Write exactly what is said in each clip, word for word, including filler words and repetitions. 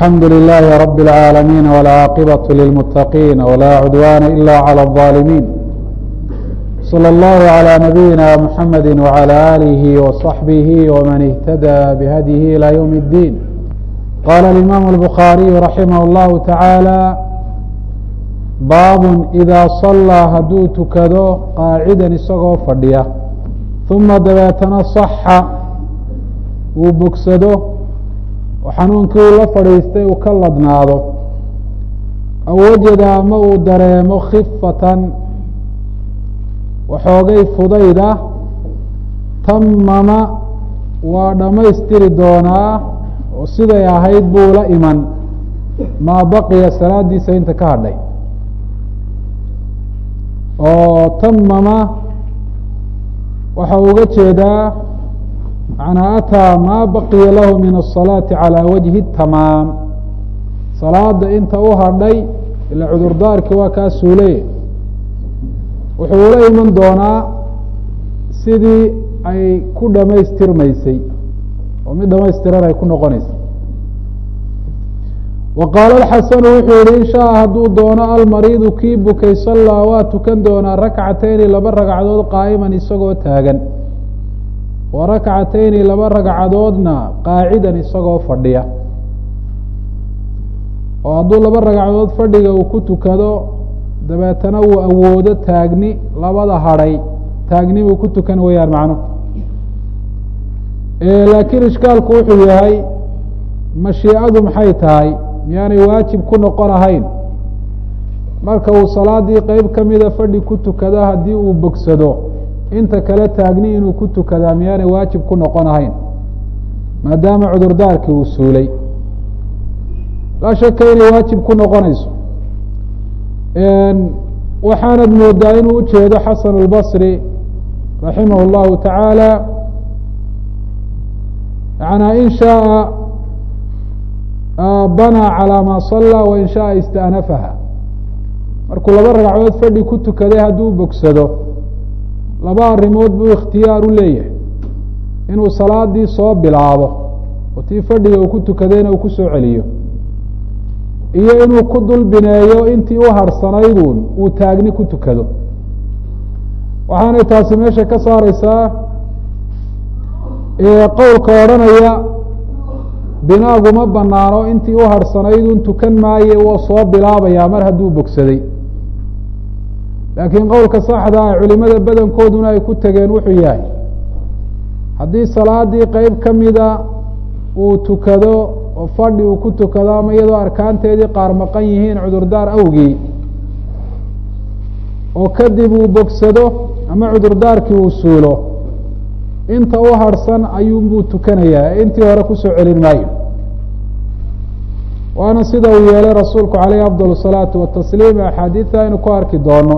الحمد لله رب العالمين والعاقبة للمتقين ولا عدوان إلا على الظالمين. صلى الله على نبينا محمد وعلى آله وصحبه ومن اهتدى بهديه إلى يوم الدين. قال الإمام البخاري رحمه الله تعالى: باب إذا صلى haduu tukado قاacدا isagoo fadhiya ثuma dabeetana صxa uu bogsado oo xanuunkii uu la fadhiistay uu ka ladnaado aw wajada ama uu dareemo khifatan waxoogay fudayda tamama waa dhammaystiri doonaa oo siday ahayd buu la iman maa baqiya salaadiisa inta ka hadhay. oo tamama waxa uga jeedaa macnaa ataa maa baqiya lahu min الصalaaةi calى wajhi الtamaam, salaada inta u hadhay ila cudurdaarkii waa kaa suulay wuxuu ula iman doonaa sidii ay ku dhamaystirmaysay oo mid dhamaystiran ay ku noqonaysay. wa qaala اxasanu wuxuu yihi in shaءa hadduu doono almariidu kii bukay sallaa waa tukan doonaa rakcatayni laba ragcadood qaa'iman isagoo taagan, wa rakcatayni laba ragcadoodna qaacidan isagoo fadhiya. oo hadduu laba ragcadood fadhiga uu ku tukado dabeetana uu awoodo taagni labada hadhay taagni buu ku tukan weyaan macno. laakiin ishkaalku wuxuu yahay mashiicadu maxay tahay, miyaanay waajib ku noqon ahayn marka uu salaadii qeyb kamida fadhi ku tukado haddii uu bogsado inta kale taagni inuu ku tukadaa miyaanay waajib ku noqon ahayn maadaama cudurdaarkii uu suulay? laa shaka inay waajib ku noqonayso. waxaanad moodaa inuu ujeedo xasan اlbصri raximah اllahu taعaalى yanaa in shaءa banaa calىa maa صalى wain shaءa istأnafaha. markuu laba ragcadood fadhi ku tukaday hadduu bogsado laba arrimood buu ikhtiyaar u leeyahay: inuu salaadii soo bilaabo oo tii fadhiga uu ku tukadayna uu kusoo celiyo, iyo inuu ku dul bineeyo intii u harhsanayduun uu taagni ku tukado. waxaanay taasi meesha ka saareysaa qowlka odhanaya binaagu ma banaano intii u harhsanaydun tukan maaye wuu soo bilaabayaa mar hadduu bogsaday. laakiin qowlka saxda ah culimada badankooduna ay ku tegeen wuxuu yahay haddii salaadii qeyb kamida uu tukado oo fadhi uu ku tukado ama iyadoo arkaanteedii qaar maqan yihiin cudurdaar awgii, oo kadib uu bogsado ama cudurdaarkii uu suulo, inta u harhsan ayuunbuu tukanayaa ee intii hore kusoo celin maayo. waana sida uu yeelay rasuulku caleyhi afضal الصalaaةi watasliim axaadiida aynu ku arki doono.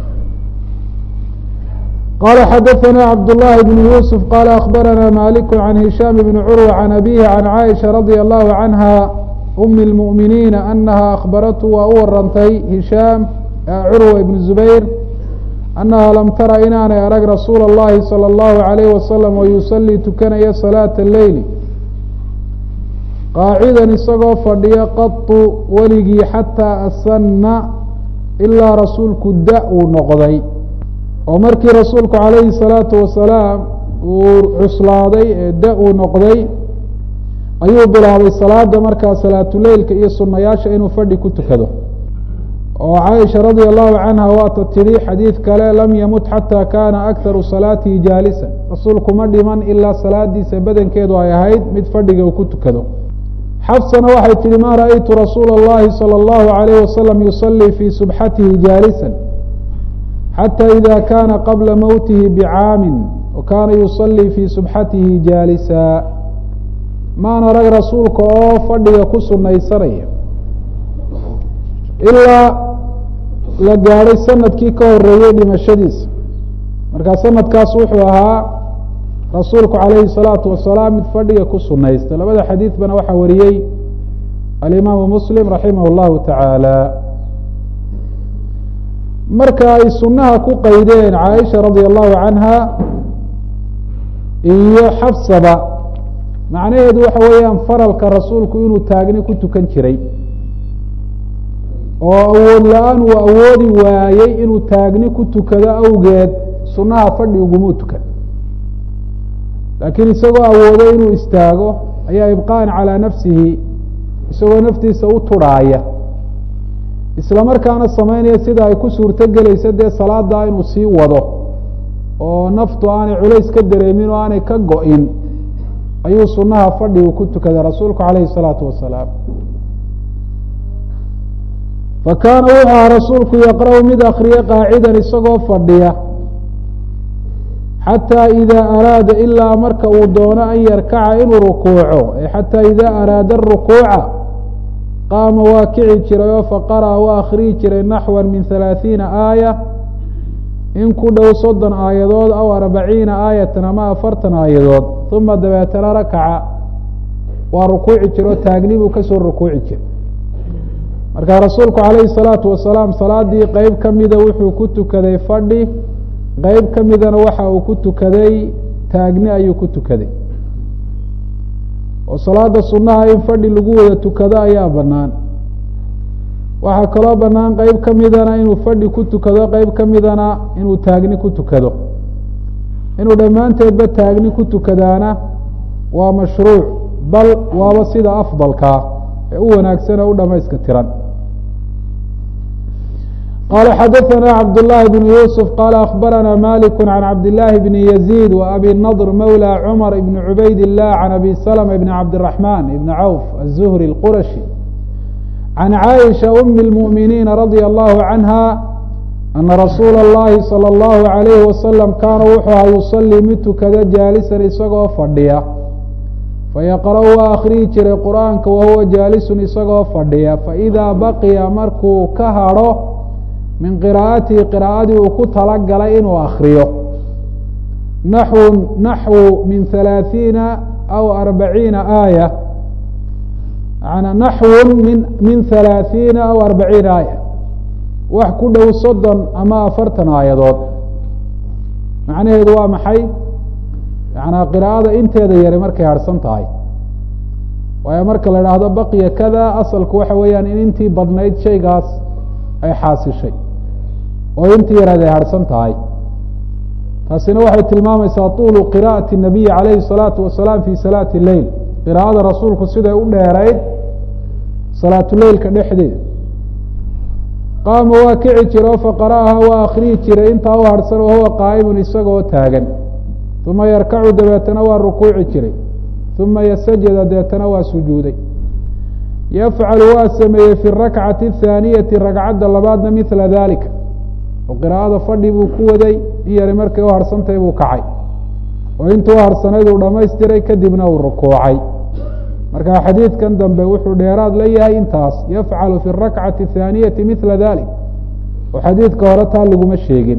qala xadaثana cabdالlahi bn yusuf qala akbarana malik can hishaam bn curwa can abihi can caaisha radي allahu canha umi اlmuؤminiina anaha akhbaratu waa u warantay hishaam curwa ibn zubayr annaha lam tara inaanay arag rasuula اllahi salى اllahu عalayh wasalam oo yusalii tukanaya salaaةa leyli qaacidan isagoo fadhiya qatu weligii xataa asanna ilaa rasuulku da uu noqday. oo markii rasuulku calayhi الsalaatu wasalaam uu cuslaaday ee da uu noqday ayuu bilaabay salaada markaa salaatuleylka iyo sunayaasha inuu fadhi ku tukado. oo caaisha radi allahu canha waata tidhi xadiid kale: lam yamut xataa kaana akharu salaatihi jaalisa. rasuulku ma dhiman ilaa salaadiisa badankeedu ay ahayd mid fadhiga uu ku tukado. xafsana waxay tihi: ma ra'aytu rasuula اllahi salى اllahu عalayh wasalam yusalii fii subxatihi jaalisa xatى ida kana qabla mowtihi bicaamin wakaana yusalii fii subxatihi jaalisa. maan arag rasuulka oo fadhiga ku sunaysanaya ilaa la gaadhay sanadkii ka horeeyey dhimashadiisa. markaa sanadkaas wuxuu ahaa rasuulku calayhi الsalaatu wasalaam mid fadhiga ku sunaysta. labada xadiidbana waxaa wariyey alimaamu muslim raximah اllahu taعaalى. marka ay sunaha ku qaydeen caaisha radi allahu canha iyo xafsaba macnaheedu waxa weeyaan faralka rasuulku inuu taagni ku tukan jiray oo awood la-aan uu awoodi waayey inuu taagni ku tukado awgeed sunnaha fadhi ugumuu tukan laakiin isagoo awooday inuu istaago ayaa ibqaan calaa nafsihi isagoo naftiisa u tudhaaya isla markaana samaynaya sida ay ku suurto gelaysa dee salaada inuu sii wado oo naftu aanay culays ka dareemin oo aanay ka go-in ayuu sunnaha fadhigu ku tukaday rasuulku calayhi الsalaatu wasalaam fakaana wuxuu aha rasuulku yaqra' mid akriya qaacidan isagoo fadhiya xataa idaa araada ilaa marka uu doono an yarkaca inuu rukuuco xataa idaa araada arukuuca qaama waa kici jiray oo faqara'a waa akriyi jiray naxwa min halaaثiina aaya in ku dhow soddon aayadood aw arbaciina aayatan ama afartan aayadood uma dabeetana rakaca waa rukuuci jira oo taagni buu kasoo rukuuci jiray markaa rasuulku calayhi الsalaatu wasalaam salaadii qeyb ka mida wuxuu ku tukaday fadhi qeyb ka midana waxa uu ku tukaday taagni ayuu ku tukaday oo salaada sunnaha in fadhi lagu wada tukado ayaa banaan waxaa kaloo banaan qeyb ka midana inuu fadhi ku tukado qeyb ka midana inuu taagni ku tukado inuu dhammaanteedba taagni ku tukadaana waa mashruuc bal waaba sida afdalkaa ee u wanaagsan oo u dhamayska tiran qala xadaثna cabd للahi بن yusف qala akhbarana malik can cabd لlahi bn يزيد وabi نضr mawlى cmr bn cubayd الlah can abi slمة bn cabd الرaحman bn cawf الزhri الquraشhi can caaئiشha أmi الmؤminiin radي الlahu canha ana rasuula الlahi salى الlahu عalayhi wasalam kaana wuxuu aha yusalii mid tukada jaalisan isagoo fadhiya fayaqra' waa akriyi jiray qur'aanka wahuwa jaalisun isagoo fadhiya faidaa baqiya markuu ka hadho min qiraa'atihi qiraa'adii uu ku talagalay inuu akriyo naxwu naxwu min halaaثiina aw arbaciina aaya maana naxwun min min halaaثiina aw arbaciina aaya wax ku dhow soddon ama afartan aayadood macnaheedu waa maxay yanaa qiraa'ada inteeda yari markay harhsan tahay waayo marka la idhaahdo baqiya kada asalku waxa weeyaan in intii badnayd shaygaas ay xaasishay oo intii yaraad ay harhsan tahay taasina waxay tilmaamaysaa tuulu qira'ati الnabiyi calayhi الsalaatu wasalaam fi salaati leyl qiraa'ada rasuulku siday u dheerayd salaatuleylka dhexdeeda qaama waa kici jira oo faqara'aha waa akriyi jiray intaa u harhsan wahuwa qaa'imun isagoo taagan uma yarkacu dabeetana waa rukuuci jiray uma ysajada dabeetana waa sujuuday yafcalu waa sameeyey fi rakcati الthaaniyati ragcadda labaadna mila dalika oo qiraa'ada fadhi buu ku waday in yari markay u harhsantahay buu kacay oo intuu u harhsanayd uu dhamaystiray kadibna uu rukuucay marka xadiidkan dambe wuxuu dheeraad la yahay intaas yafcalu fi الrakcati الthaaniyati mila dalik oo xadiidka hore taa laguma sheegin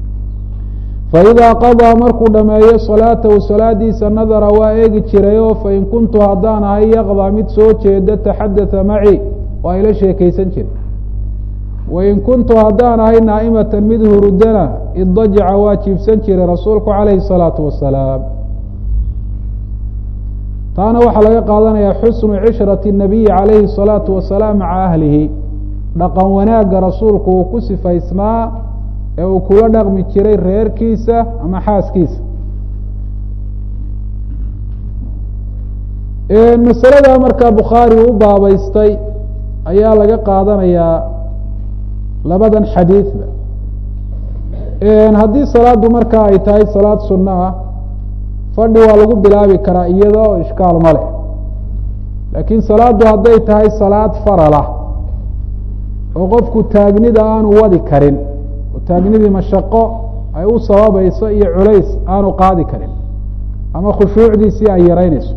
faidaa qadaa markuu dhameeyo salaatahu salaadiisa nadara waa eegi jiray oo fain kuntu haddaan ahay yaqdaa mid soo jeeda taxadatha maci waa ila sheekaysan jiray wain kuntu haddaan ahay naa'imatan mid hurudana iddajaca waa jiibsan jiray rasuulku calayhi الsalaatu wasalaam taana waxaa laga qaadanayaa xusnu cishrati الnabiyi calayhi الsalaatu wasalaam maca ahlihi dhaqan wanaagga rasuulku uu ku sifaysmaa ee uu kula dhaqmi jiray reerkiisa ama xaaskiisa masalada markaa bukhaari u baabeystay ayaa laga qaadanayaa labadan xadiidba haddii salaadu markaa ay tahay salaad sunno ah fadhi waa lagu bilaabi karaa iyada oo ishkaal ma leh laakiin salaaddu hadday tahay salaad faralah oo qofku taagnida aanu wadi karin taagnidii mashaqo ay u sababayso iyo culays aanu qaadi karin ama khushuucdiisii ay yaraynayso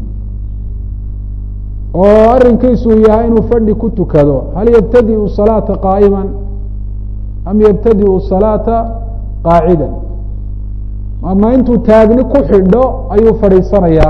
oo arrinkiisu uu yahay inuu fadhi ku tukado hal yabtadi'u salaata qaa'iman am yabtadi'u salaata qaacidan ama intuu taagni ku xidho ayuu fadhiisanayaa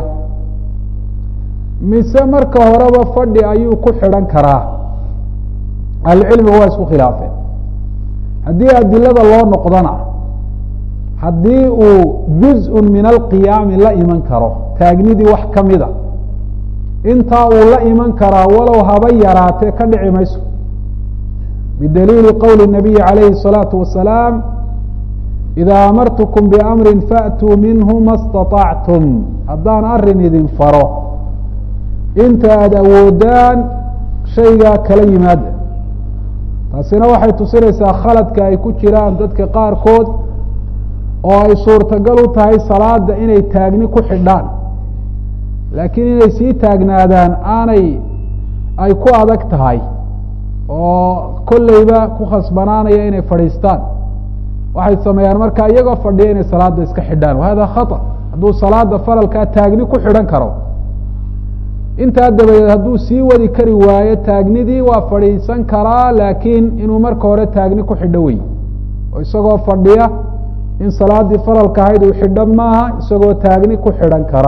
mise marka horeba fadhi ayuu ku xidhan karaa ahlucilmigu waa isku khilaafeen haddii adilada loo noqdana haddii uu juz-un min alqiyaami la iman karo taagnidii wax ka mida intaa uu la iman karaa walow haba yaraatee ka dhici mayso bidaliili qowli الnabiyi calayhi الsalaaةu wasalaam idaa amartukum biamri faatuu minhu ma staطactum haddaan arin idin faro inta aada awoodaan shaygaa kala yimaada taasina waxay tusinaysaa khaladka ay ku jiraan dadka qaarkood oo ay suurtagal u tahay salaada inay taagni ku xidhaan laakiin inay sii taagnaadaan aanay ay ku adag tahay oo kolleyba ku khasbanaanaya inay fadhiistaan waxay sameeyaan markaa iyagoo fadhiya inay salaada iska xidhaan wahada khata hadduu salaada faralkaa taagni ku xidhan karo intaa dabadeed hadduu sii wadi kari waayo taagnidii waa fadhiisan karaa laakiin inuu marka hore taagni ku xidho wey oo isagoo fadhiya in salaadii faralka ahayd uu xidho maaha isagoo taagni ku xidhan kara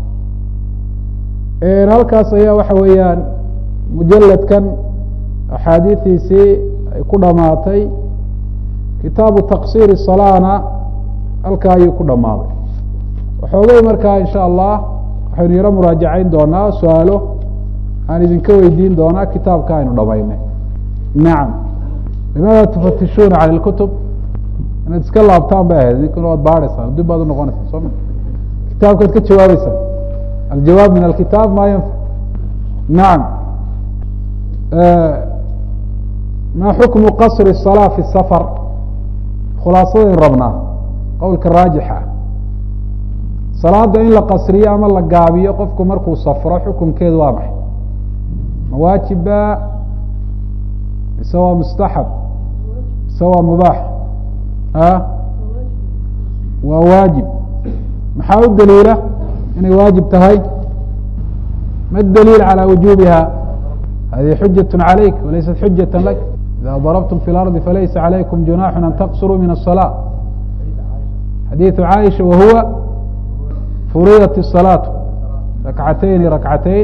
halkaas ayaa waxa weeyaan mujaladkan axaadiidiisii ay ku dhamaatay kitaabu taqsiiri salaana halkaa ayuu ku dhamaaday waxoogay markaa in sha allah waxaynu yaro muraajacayn doonaa su-aalo aan idinka weydiin doonaa kitaabka aynu dhamaynay nacam limaada tufatishuuna cala اlkutub inaad iska laabtaan bay ahayd idinkuna waad baadhaysaan dib baad unoqonaysaa soo ma kitaabkaad ka jawaabeysaan aljawaab min alkitaab ma yanfa nacam ma xukmu qasri الsalaa fi safar khulaasadayn rabnaa qowlka raajixa salaada in la qasriyo ama la gaabiyo qofku markuu safro xukunkeedu waa maxay ma waajiba mise waa mustaxab mise waa mubaax a waa waajib maxaa u daliila inay waajib tahay ma daliil calى wujubiha hadihi xujaة عalayk walaysat xujaة lak ida darabtum fi اlarضi falaysa عalaykum junaxu an taqsuruu min الصلاة xadiiثu caaisha wahuwa furidat الصلاaة rakcatayni rakcatayn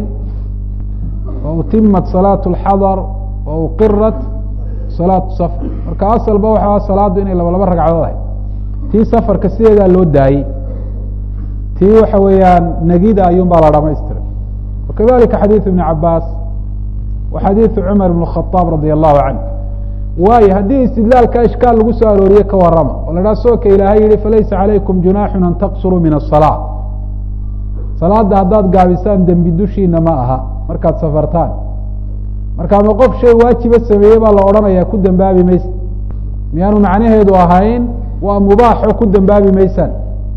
wautimat salaaة الxadr wauqirat salaaة sfr marka asalba waxa salaadu inay laba laba ragcadood ahay tii safarka sideedaa loo daayey tii waxa weeyaan negida ayuun baa la dhamaystiray wakadalika xadiiث iبn cabaas wa xadiiثu cmar بn الخaطاab radي الlahu canه waayo haddii istidlaalka ishkaal lagu soo arooriye ka warama oo la dhaha sooka ilaahay yihi falaysa عalaykum junaxu an taqsuruu min الصلاة salaada haddaad gaabisaan dembi dushiina ma aha markaad safartaan marka ma qof shay waajiba sameeye baa la odhanaya ku dembaabi maysa miyaanu macnaheedu ahayn waa mubaaxo ku dembaabi maysaan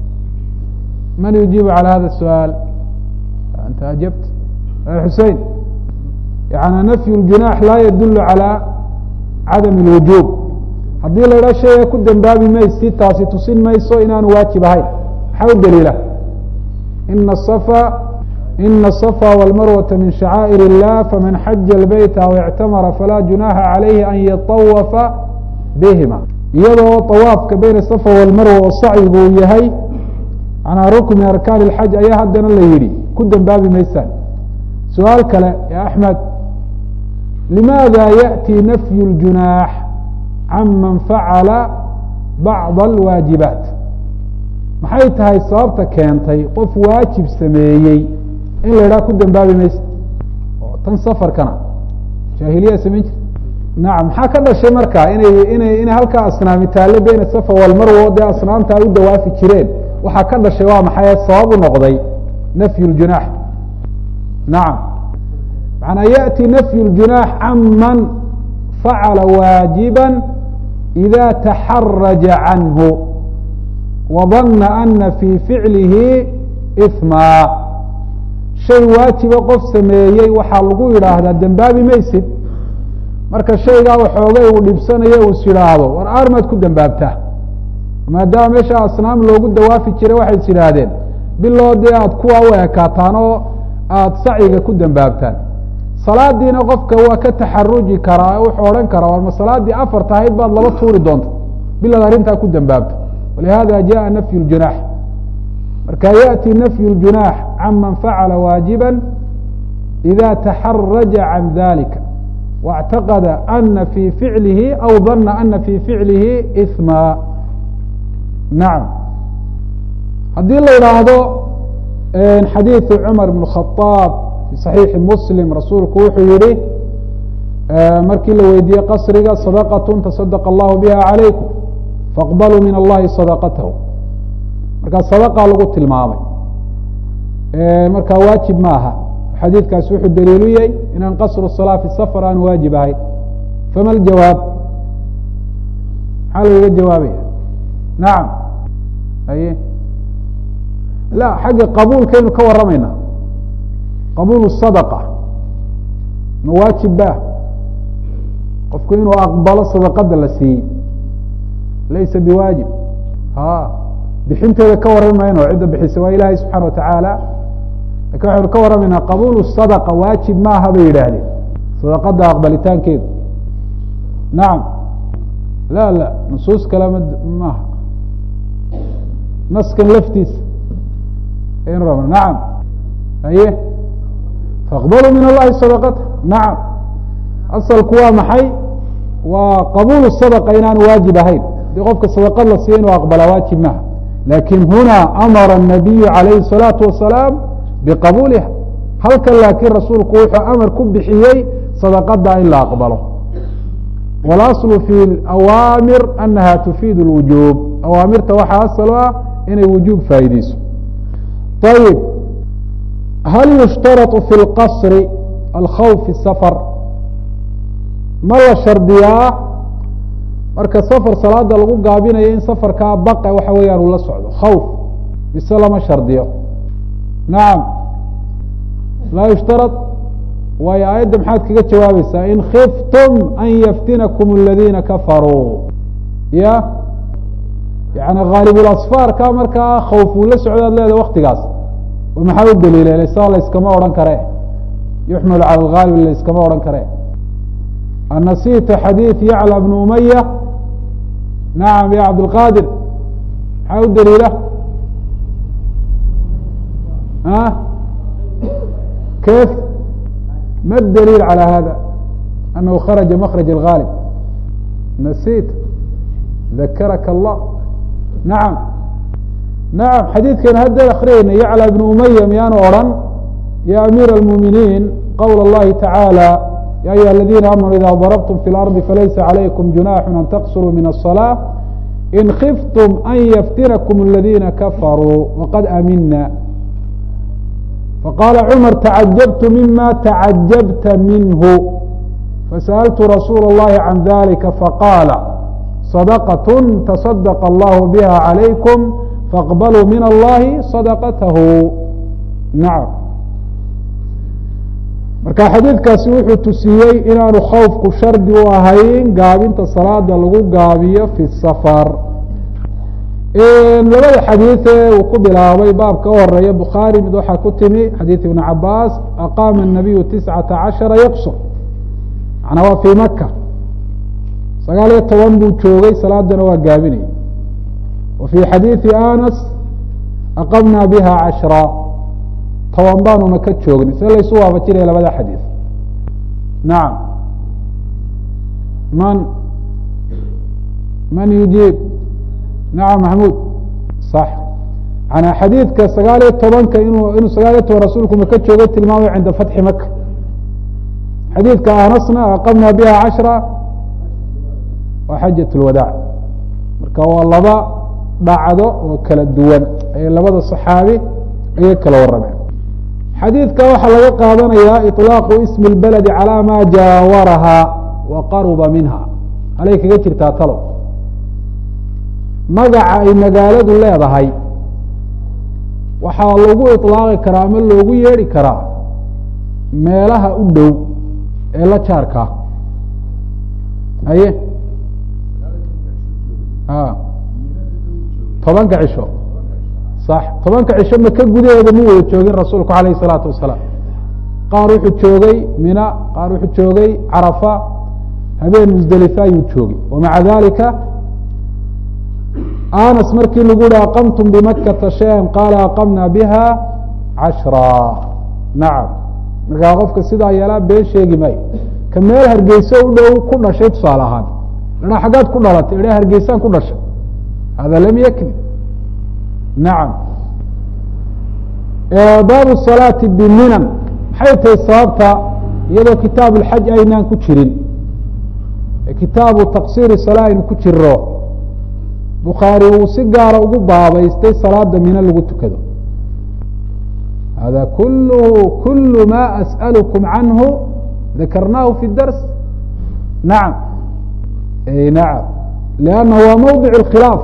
man yujiibu calى hada الsu'aal anta ajabt xusein yani nafyu اljunax laa yadul calى cadam اlwujuub haddii la idhaha shayga ku dembaabi maysi taasi tusin mayso inaanu waajib ahayn maxaa u daliila ina الصفا ina الصفا wاlmarwaةa min شhacاa'ir الlah faman xaja الbeyta aw اctamara falaa junaxa عalayhi an yaطawafa bihima iyadoo طawaafka bayna الصفا wاlmarwa oo sacyigu uu yahay manaa rukn min arkaan الxaj ayaa haddana la yidhi ku dembaabi maysaan su-aal kale ya axmed limaada yaأti nafyu اljunax can man facala bacض اlwaajibaat maxay tahay sababta keentay qof waajib sameeyey in la idhaha ku dembaabi maysa oo tan safarkana jaahiliya samayn jirta nacam maxaa ka dhashay marka inay inay inay halkaa asnaami taalle beyna safa walmarwo dee asnaamta ay u dawaafi jireen waxaa ka dhashay waa maxay sabab u noqday nafyu ljunax nacam macanaa yaأti nafyu ljunax can man facala waajiba ida taxaraja canhu wadana ana fii ficlihi ihmaa shay waajiba qof sameeyey waxaa lagu yidhaahdaa dembaabi maysid marka shaygaa waxoogay uu dhibsanayo uu is yidhaahdo war aarmaad ku dembaabtaa maadaama meesha asnaam loogu dawaafi jiray waxay is yidhaahdeen biloo dee aada kuwaa u ekaataan oo aada sacyiga ku dembaabtaan salaadiina qofka waa ka taxaruji karaa wuxuu odhan karaa war ma salaadii afar tahayd baad laba tuuri doonta bilaad arrintaa ku dembaabto walihada jaءa nafyu اljunax marka yaأti nafyu اljunax can man facala waajiba ida taxaraja can dalika واctaqada ana fii ficlihi aw dana ana fii ficlihi ihma nacam haddii la idhaahdo xadiiثu cmar بن الخaطاab fi صaxiixi mslim rasuulku wuxuu yihi markii la weydiiyey qasriga صadqة taصadq اllahu biha عalaykum faqbaluu min allahi صadqatahu markaa sadqa lagu tilmaamay markaa waajib maaha xadiidkaasi wuxuu daliilu yahay inaan qasru الصلاة fi sfr aan waajib ahayn fama اjawaab maxaa lagaga jawaabaya nacam aye la xagga qabuulkaynu ka waramayna qabuul الصadقة ma waajib ba qofku inuu aqbalo sadaqada la siiyey laysa biwaajib ha bixinteeda ka warami mayno cidda bixisa waa ilaahay subxaana watacaala lakin waxaynu ka waramaynaa qabuul الصadقة waajib maaha bay yidhaahdeen sadaqada aqbalitaankeedu nacam la la nusuus kale m maaha naskan laftiisa aynu rabna nacam aye faqbaluu min allahi sadaqata nacam asalku waa maxay waa qabuul الصadقة inaan waajib ahayn hadii qofka sadaqad la siiya inuu aqbalaa waajib maha lakin huna amara الnabiyu عalayhi الصalaaةu wasalaam biqabuuliha halkan laakiin rasuulku wuxuu amar ku bixiyey sadaqada in la aqbalo walaslu fi awaamir anaha tufiid اlwujuub awaamirta waxaa asal ah inay wujuub faa'iideyso ayib hal yushtarط fi اlqasri alkhawf fi safar ma la shardiyaa marka safar salaada lagu gaabinayo in safarkaa baqa waxa weeyaan uu la socdo khawf mise lama shardiyo nacam laa yushtarط waayo aayadda maxaad kaga jawaabaysaa in khiftum an yaftinakum اladina kafaruu ya yani haalibulasfaarka markaa khawf uu la socdaad leeda waktigaas oo maxaa u daliila sa layskama odhan kare yuxmalu calى اlghaalib layskama odhan kare anasita xadiiث yaclى bn umaya nacam ya cabdilqaadir maxaa u daliila kayf ma daliil calى hada anahu kharaja makraj اlghaalib nasit dakaraka allah nacam nacam xadiidkan hadda akriyayna yaclى bn umaya miyaanu odhan ya amiir اlmuminiin qowl اllahi tacaalى ya ayuha aladina amanuu ida darabtum fi اlardi falaysa عalaykum junaxu an taqsuruu min الصلاة in khiftum an yaftinakum اladina kafaruu waqad amina faqala cmar tacajabtu mima tacajabta minhu fasaأltu rasuula اllahi can dalika faqaala صadqة taصadq allah biha عalaykum faqbaluu min allahi صadqatahu nacam marka xadiidkaasi wuxuu tusiyey inaanu khawfku shardi u ahayn gaabinta salaada lagu gaabiyo fi safar labada xadiid ee uu ku bilaabay baabka u horeeya bukhaari mid waxaa ku timi xadiid ibn cabaas aqaama الnabiyu tiscata caشhara yaqsur macnaa waa fii maka sagaal iyo toban buu joogay salaadana waa gaabinayay wa fii xadiiثi anas aqamna biha cashra toban baanuna ka joognay see laysu waafajinaya labada xadiid nacam man man yujiib nacam maxamuud sax manaa xadiidka sagaal iyo tobanka inuu inuu sagaal iyo toban rasuulku maka joogay tilmaamayo cinda fatxi maka xadiidka anasna aqamna biha cashra waa xajaة اlwadaac marka waa laba dhacdo oo kala duwan ay labada صaxaabi ayay kala warameen xadiidka waxaa laga qaadanayaa iطlaaqu ismi اlbaladi calى ma jaawaraha wa qaruba minha halay kaga jirtaa talo magaca ay magaaladu leedahay waxaa lagu iطlaaqi karaa ama loogu yeedhi karaa meelaha u dhow ee la jaarka aye tobanka cisho sax tobanka cisho maka gudaheeda mu wada joogin rasuulku alayh الsalaatu wasalaam qaar wuxuu joogay mina qaar wuxuu joogay carafa habeen musdelifa ayuu joogay wamaca dalika anas markii lagu yihi aqamtum bimakata shayan qaala aqamna biha cashra nacam markaa qofka sidaa yeelaa been sheegi maayo ka meel hargeyso u dhow ku dhashay tusaale ahaan idhaa xaggaad ku dhalatay idhaa hargeysaan ku dhashay hada lam yakni nacam baabu الصalaaةi bminan maxay tahay sababta iyadoo kitaab اlxaj aynaan ku jirin kitaabu taqsiir salaa aynu ku jiro bukhaari uu si gaara ugu baabaystay salaada mina lagu tukado hada kulhu kul ma asأalكم canhu dakarnaahu fi dars nacam nacam lannahu waa mawdic اkhilaaf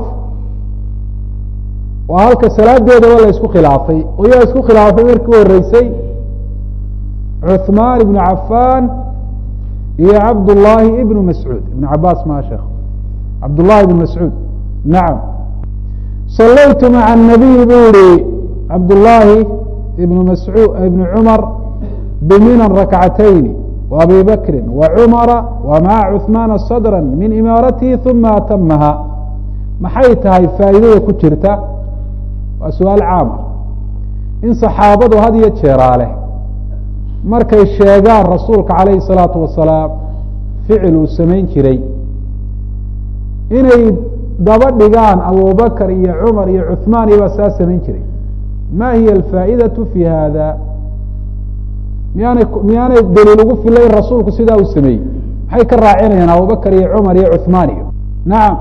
waa halka salaadeedaba la isku khilaafay oo yaa isku khilaafay markii u horeysay cuثmaan ibnu cafan iyo cabdullaahi ibnu mascuud ibn cabaas ma sheekh cabdullahi ibn mascuud nacam salaytu maca الnabiy buu yihi cabdullaahi ibnu mascuud ibnu cumar biminan rakcatayni wa abi bakri wa cumara wa maca cuثmaana sadra min imaaratihi uma atamaha maxay tahay faa'iidada ku jirta waa su-aal caama in saxaabadu had iyo jeeraale markay sheegaan rasuulka calayhi الsalaatu wasalaam ficil uu samayn jiray inay daba dhigaan abubakr iyo cumar iyo cuثmaan iyo baa saa samayn jiray ma hiya alfaa'idaةu fi hada miyaanay miyaanay daliil ugu filayn rasuulku sidaa uu sameeyey maxay ka raacinayaan abubakr iyo cumar iyo cuثmaan iyo nacam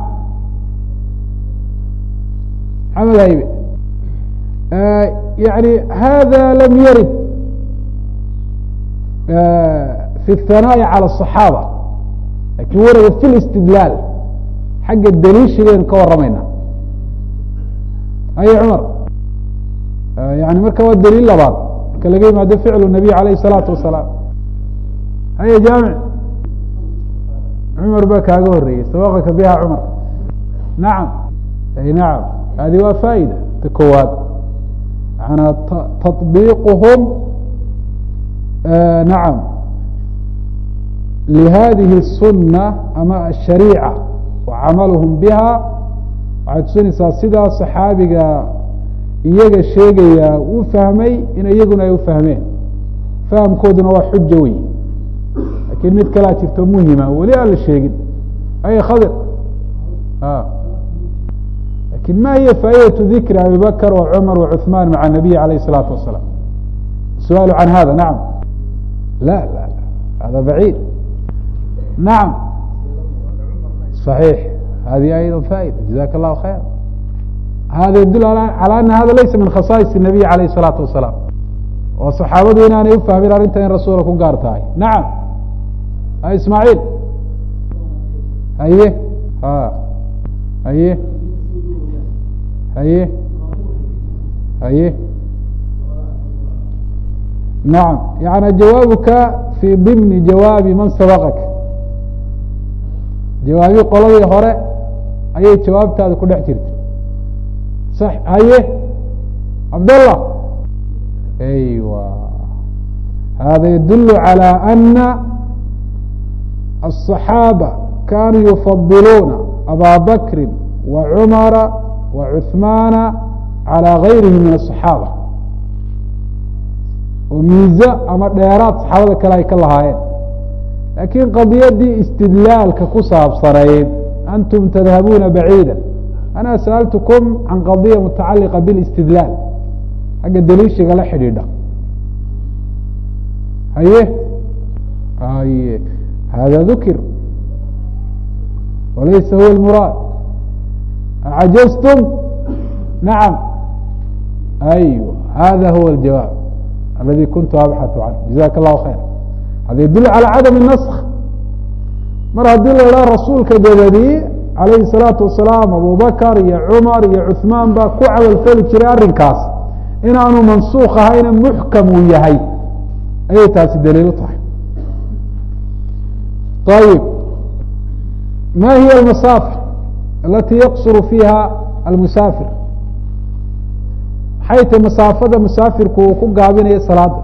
maxamed haybe yani hada lam yarid fi الhanaaءi calى الصaxaaba lakin warada fi اlاstidlaal xagga daliishigaynu ka waramayna haye cumar yani marka waa daliil labaad marka laga yimaado ficlu الnabiy alayh الsalaatu wasalaam haye jaamic cumar baa kaaga horeeyey sabaqaka biha cumar nacam ay nacam hadi waa faa'ida ta koowaad yana taطbiiquhum nacam lihadihi الsunة ama الshariica wa camaluhum biha waxay tusinaysaa sidaa صaxaabiga iyaga sheegaya uu fahmay in iyaguna ay ufahmeen fahamkooduna waa xujo wey lakin mid kalaa jirto muhima weli aan la sheegin ay khadir lakin ma hiya faa'idaة dikri abi bakr wa cumar wa cuثmaan maca الnabiy alayh الsalaatu wasalaam الsu'aalu can hada nacam la la hada baciid nacam صaxiix hadi ayضا faa'ida jazaka الlahu khayr hada yadul calى ana hada laysa min khasaais الnabiy alayh الsalaatu wasalaam oo saxaabadu inaanay ufahmin arrinta in rasuula ku gaar tahay nacam ismaaعiil haye ha haye haye haye nacam yani jawaabuka fi dimni jawaabi man sabaqak jawaabii qoladii hore ayay jawaabtaada ku dhex jirta sax haye cabdallah aywa hada yadul calى ana الصaxaabة kanuu yufadiluuna aba bakri wa cumara wa cuثmaana calى gayrihi min الصaxaabة oo miize ama dheeraad saxaabada kale ay ka lahaayeen lakin qadiyadii istidlaalka ku saabsanayd antum tadhabuuna baciida ana sa'altkm can qadiya mutacaliqa bاlاstidlaal xagga daliishiga la xidhiidha haye haye hada dukir walaysa huwa اlmuraad acajaztum nacam aywa hada huwa اljawaab aladi kuntu abxaثu canه jazaka الlahu khayr hada yadul calى cadam الnaskh mar haddii la idhaha rasuulka dabadii alayhi الsalaatu wasalaam abubakr iyo cumar iyo cuثmaan baa ku camalfali jiray arrinkaas inaanu mansuuk ahayna muxkam uu yahay ayay taasi daliil u tahay ayib ma hiy almasaafir alati yaqsuru fiiha almusaafir maxay tahy masaafada musaafirku uu ku gaabinayo salaada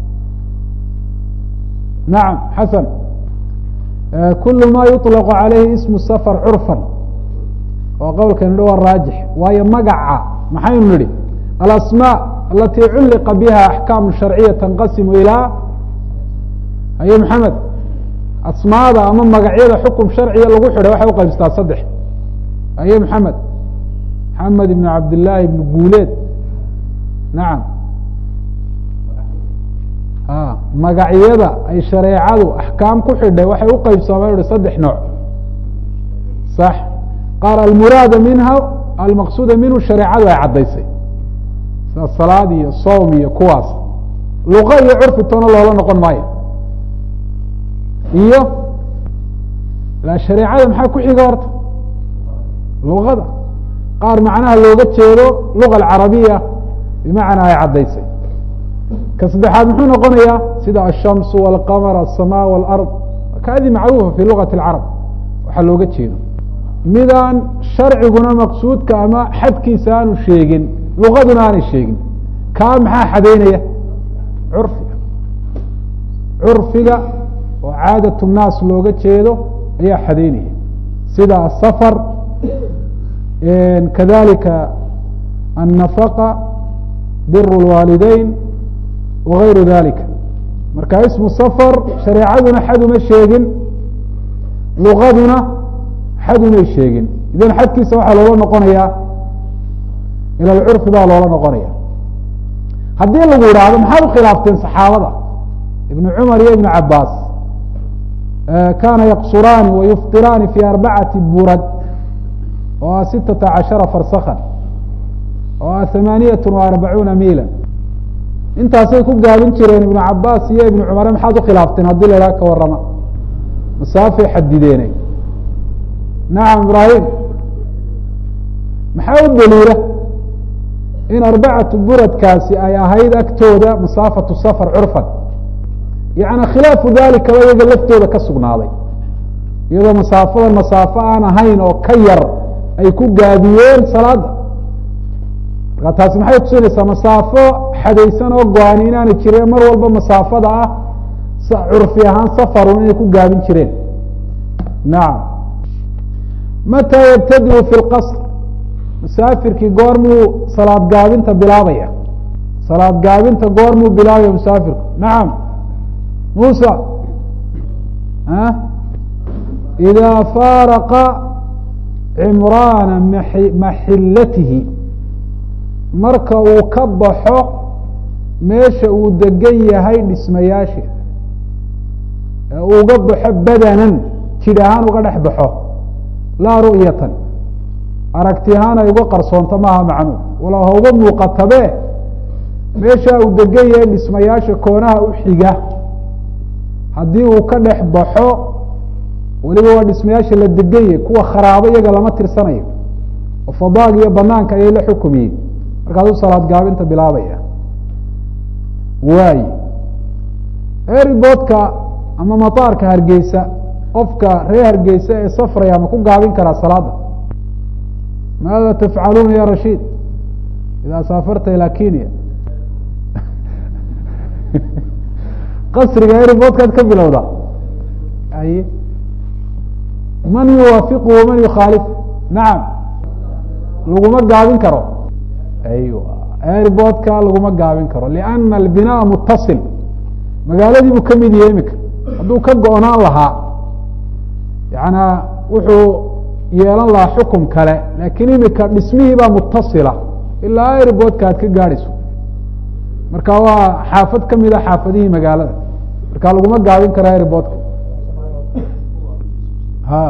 nacam xasan kul ma yuطlaqu calayhi ismu safar curfan oo qowlkan idhi waa raajix waayo magaca maxaynu nidhi alasmاء alati culliqa biha axkaamu sharciya tanqasimu ilaa haye maxamed asmaada ama magacyada xukum sharciga lagu xidhay waxay uqaybsataa saddex haye maxamed maxamed ibn cabdillaahi ibn guuleed nacam magacyada ay shareecadu axkaam ku xidhay waxay u qeybsameen uhi saddex nooc sax qaar almuraada minha almaqsuuda minhu shareecadu ay caddaysay sida salaad iyo soom iyo kuwaas luqa iyo curfi toona loola noqon maayo iyo la shareecada maxaa ku xiga horta luqada qaar macnaha looga jeedo luga alcarabiya bimacnaa ay caddaysay ka saddexaad muxuu noqonayaa sida ashamsu walqamar alsamaa walard kaadi macruufa fi lugati alcarab waxaa looga jeedo midaan sharciguna maqsuudka ama xadkiisa aanu sheegin luqaduna aanay sheegin kaa maxaa xadeynaya curfiga curfiga oo caadat nnaas looga jeedo ayaa xadeynaya sida asafar kadalika annafaqa biru lwaalideyn wagayru dalika marka ismu safar shareecaduna xad uma sheegin luqaduna xad umay sheegin idan xadkiisa waxaa loola noqonayaa ila alcurfi baa loola noqonaya haddii lagu idhaahdo maxaad ukhilaafteen saxaabada ibnu cumar iyo ibnu cabaas kana yaqsuraani wayuftiraani fi arbacati burad oo ah sitata cashara farsakan oo ah hamaaniyat wa arbacuuna miila intaasay ku gaabin jireen ibnu cabaas iyo ibnu cumare maxaad ukhilaafteen haddii la idhaha ka warama masaafay xadideenay nacam ibraahim maxaa u daliila in arbacatu buradkaasi ay ahayd agtooda masaafatu safar curfan yani khilaafu dalikaba iyaga laftooda ka sugnaaday iyadoo masaafadan masaafo aan ahayn oo ka yar ay ku gaabiyeen salaada marka taasi maxay tusinaysaa masaafo xadaysan oo go-aan inaanay jireen mar walba masaafada ah curfi ahaan safarun inay ku gaabin jireen nacam mataa yabtadiu fi lqasr musaafirkii goormuu salaad gaabinta bilaabaya salaad gaabinta goormuu bilaabaya musaafirku nacam musa idaa faaraqa cimraana maxilatihi marka uu ka baxo meesha uu degan yahay dhismayaasheeda ee uga baxo badanan jidh ahaan uga dhex baxo laa ru'yatan aragti ahaan ay uga qarsoonto maaha macnuu walow ha uga muuqatabe meesha uu degan yahay dhismayaasha koonaha u xiga haddii uu ka dhex baxo weliba waa dhismayaasha la degan yahay kuwa kharaabo iyaga lama tirsanayo oo fadaag iyo banaanka ayay la xukumiyeen markaasuu salaad gaabinta bilaabaya waay airboodka ama mataarka hargeysa qofka reer hargeysa ee safraya ma ku gaabin karaa salaada maada tafcaluuna ya rashiid idaa saafarta ilaa kenya qasriga airboodkaad ka bilowda ay man yuwaafiqu waman yukhaalif nacam laguma gaabin karo aywa airboodka laguma gaabin karo liana albinaa mutasil magaaladii buu kamid yahay imika hadduu ka go-naan lahaa yana wuxuu yeelan lahaa xukum kale laakiin imika dhismihii baa mutasila ilaa airboodka aad ka gaadhayso marka waa xaafad kamid a xaafadihii magaalada marka laguma gaabin karo airboodka ha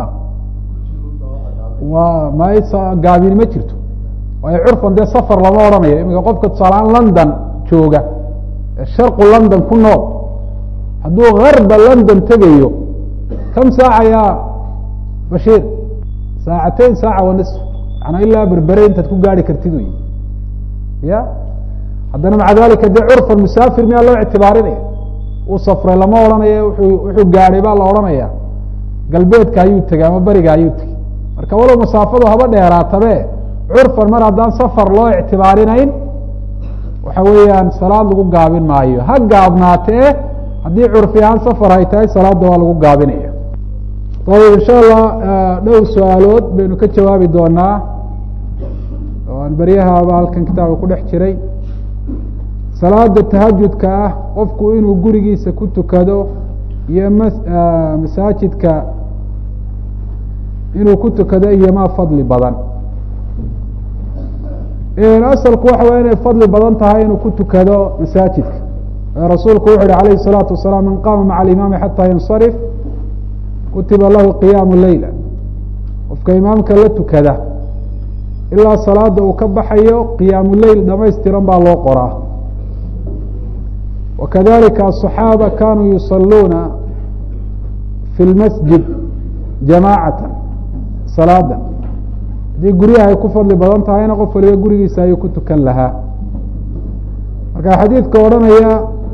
wa ma gaabini ma jirto waayo curfan dee safar lama odhanayo imika qofka tusaaleaan london jooga sharqu london ku nool hadduu garba london tegayo kam saaca ya bashiir saacateyn saaca wa nisf yana ilaa berbere intaad ku gaari kartid wey ya haddana maca dalika dee curfan musaafir miyaa loo ictibaarinaya uu safray lama odhanayo wuxuu wuxuu gaadhay baa la odhanaya galbeedka ayuu tegay ama beriga ayuu tegey marka walow masaafadu haba dheeraatabe curfan mar haddaan safar loo ictibaarinayn waxa weeyaan salaad lagu gaabin maayo ha gaabnaatee haddii curfi ahaan safar ay tahay salaadda waa lagu gaabinaya ayib insha allah dhowr su-aalood baynu ka jawaabi doonaa oo aan beryahaaba halkan kitaabka ku dhex jiray salaada tahajudka ah qofku inuu gurigiisa ku tukado iyo ma masaajidka inuu ku tukado iyomaa fadli badan asalku waxa way inay fadli badan tahay inuu ku tukado masaajidka rasuulku wuxu uhi alayه الصلاaةu وaسلام man qama mعa الإimaami xatى yansarif kutiba lahu qiyaamu leyla qofka imaamka la tukada ilaa salaada uu ka baxayo qiyaamu leyl dhamaystiran baa loo qoraa wakadalika الصaxaaba kanuu yusaluuna fi اlmasjid jamaacata salaada haddii guryaha ay ku fadli badan tahayna qof waliba gurigiisa ayuu ku tukan lahaa marka xadiidka odhanaya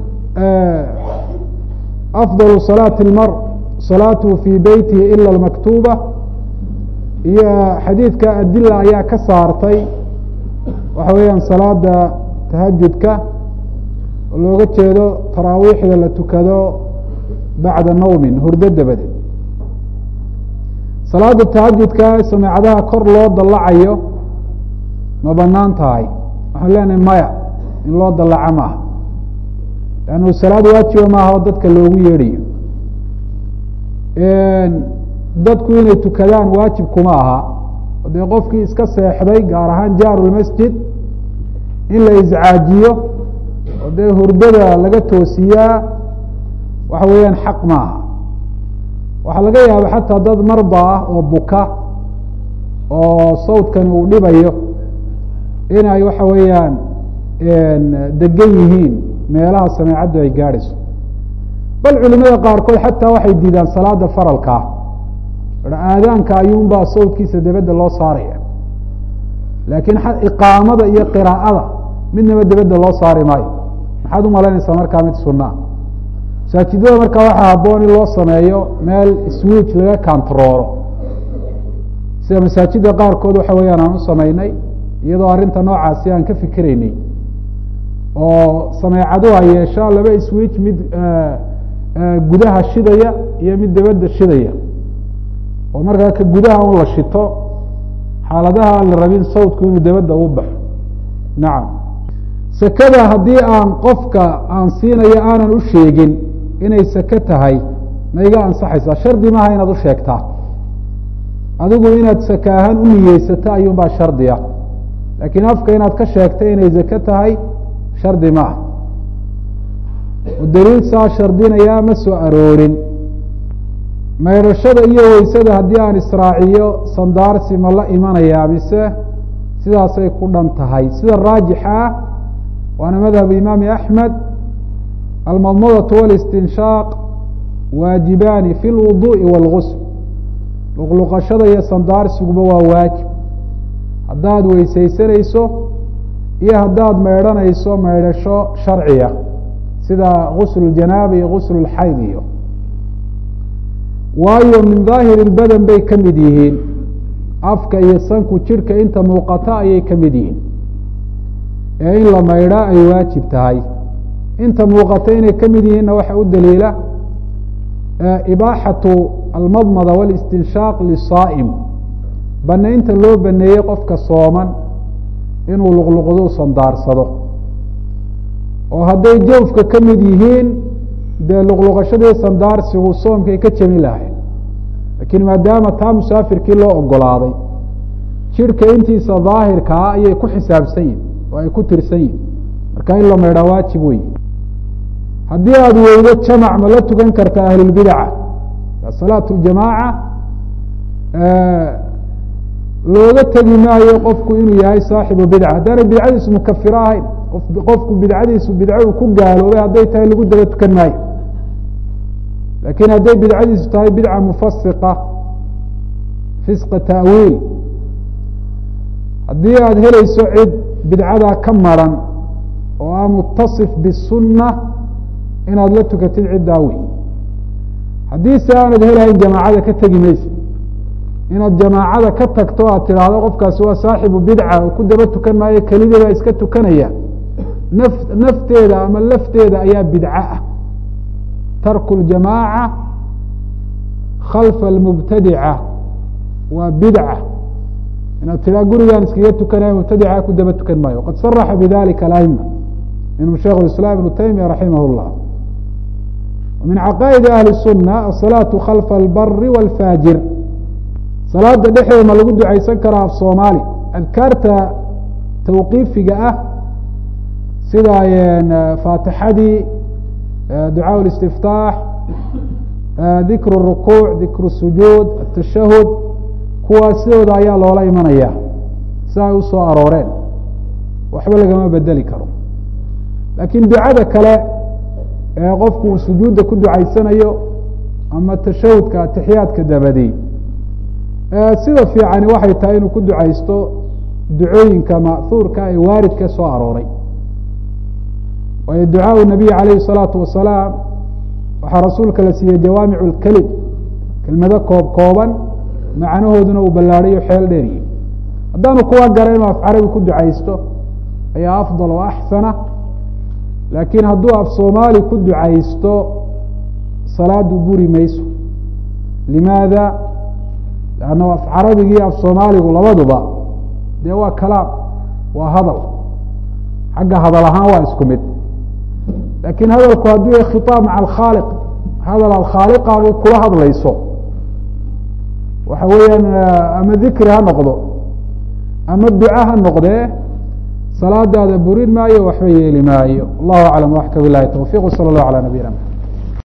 afضل صalaaةi اlmar salaatuhu fii beytihi ila اlmaktuba iyo xadiidka adila ayaa ka saartay waxa weeyaan salaada tahajudka oo looga jeedo taraawiixda la tukado bacda nawmin hurdo dabadeed salaada tahajudka sameecadaha kor loo dallacayo ma banaan tahay waxaan leenahay maya in loo dallaco maaha lannu salaad waajiba maaha oo dadka loogu yeedhayo dadku inay tukadaan waajib kuma aha o dee qofkii iska seexday gaar ahaan jaarulmasjid in la iscaajiyo oo dee hurdada laga toosiyaa waxa weeyaan xaq maaha waxaa laga yaaba xataa dad marda ah oo buka oo sawdkani uu dhibayo inay waxa weeyaan degan yihiin meelaha sameecaddu ay gaadhayso bal culimada qaarkood xataa waxay diidaan salaada faralkaa aadaanka ayuunbaa sawdkiisa dabadda loo saaraya laakiin iqaamada iyo qiraa'ada midnaba dabadda loo saari maayo maxaad u malaynaysaa markaa mid sunaa masaajidada markaa waxaa habboon in loo sameeyo meel switch laga kantaroolo sida masaajida qaarkood waxa weeyaan aan u samaynay iyadoo arrinta noocaasi aan ka fikiraynay oo sameecadu ay yeeshaan laba switch mid gudaha shidaya iyo mid dabadda shidaya oo markaa ka gudaha un la shito xaaladaha aan la rabin sawdku inuu dabadda u baxo nacam sekada haddii aan qofka aan siinayo aanan u sheegin inay seke tahay ma iga ansaxaysaa shardi maaha inaad u sheegtaa adigu inaad seke ahaan u niyeysato ayuun baa shardiya laakiin afka inaad ka sheegtay inay seke tahay shardi maaha oo daliil saa shardinayaa ma soo aroorin maydhashada iyo weysada haddii aan israaciyo sandaarsi ma la imanayaa mise sidaasay ku dhan tahay sida raajixa ah waana madhabu imaami axmed almadmadatu walistinshaaq waajibaani fi lwuduءi wاlgusl luqluqashada iyo sandaarsiguma waa waajib haddaad weysaysanayso iyo haddaad maydhanayso maydhasho sharciya sida gusl اjanaaba iyo gusl اlxayd iyo waayo min daahir اlbadan bay ka mid yihiin afka iyo sanku jirhka inta muuqata ayay ka mid yihiin ee in la maydhaa ay waajib tahay inta muuqata inay ka mid yihiinna waxaa u daliila ibaaxatu almadmada wاlistinshaaq lisaa'im banaynta loo baneeyey qofka sooman inuu luqluqdo sandaarsado oo hadday jawfka ka mid yihiin dee luqluqashadii sandaarsigu soomkay ka jebin lahayd laakiin maadaama taa musaafirkii loo ogolaaday jirhka intiisa daahirkaa ayay ku xisaabsan yihin oo ay ku tirsan yihin marka in la maydhaa waajib wey haddii aada weydo jamac ma la tukan karta ahlulbidaca salaatu ljamaaca looga tegi maayo qofku inuu yahay saaxibu bidca haddaanay bidcadiisu mukafiro ahayn qofku bidcadiisu bidco uu ku gaaloobay hadday tahay lagu daba tukan maayo laakiin hadday bidcadiisu tahay bidca mufasiqa fisqa ta'wiil haddii aada helayso cid bidcadaa ka maran oo aa mutasif bisunna inaad la tukatid ciddaa wey haddii se aanad helahayn jamaacada ka tegi maysa inaad jamaacada ka tagto aad tidhaahdo qofkaasi waa saaxibu bidca oo ku daba tukan maayo kelideeda iska tukanaya naf nafteeda ama lafteeda ayaa bidco ah tarku اljamaaca khalfa almubtadica waa bidca inaad tidhaa gurigaan iskaga tukanaya mubtadica ku daba tukan maayo qad saraxa bidalika alama minhum shaikh اiسlاm ibnu taymiya raximah اllah min caqaa'idi ahli الsuna aلsalaaةu khalfa اlbari wاlfaajir salaada dhexdeeda ma lagu ducaysan karaa af soomaali adkaarta tawqiifiga ah sida faatixadii ducaaء الاstiftaax dikr الrukuuc dikr الsujuud الtashahud kuwaas sidooda ayaa loola imanaya si ay usoo arooreen waxba lagama bedeli karo laakiin ducada kale ee qofku uu sujuudda ku ducaysanayo ama tashahudka atixiyaadka dabadi sida fiicani waxay tahay inuu ku ducaysto ducooyinka ma'huurka ee waaridka soo arooray waayo ducaaء الnabiy عalayhi الصalaaةu wasalaam waxaa rasuulka la siiyey jawaamic اlkelim kelmado koob kooban macnahooduna uu ballaadhayo xeel dheeriye haddaanu kuwa gara inuu af carabi ku ducaysto ayaa afضal o axsana laakiin hadduu af soomaali ku ducaysto salaadu buri mayso limaada lanna af carabigii af soomaaligu labaduba dee waa kalaam waa hadal xagga hadal ahaan waa isku mid laakiin hadalku hadduu yahay khitaab maca alkhaaliq hadal alkhaaliqaagi kula hadlayso waxa weeyaan ama dikri ha noqdo ama duca ha noqdee salaadaada burin maayo waxba yeeli maayo allahu aclam waxka bilahi tawfiq wsala allahu calى nabiyina mxamed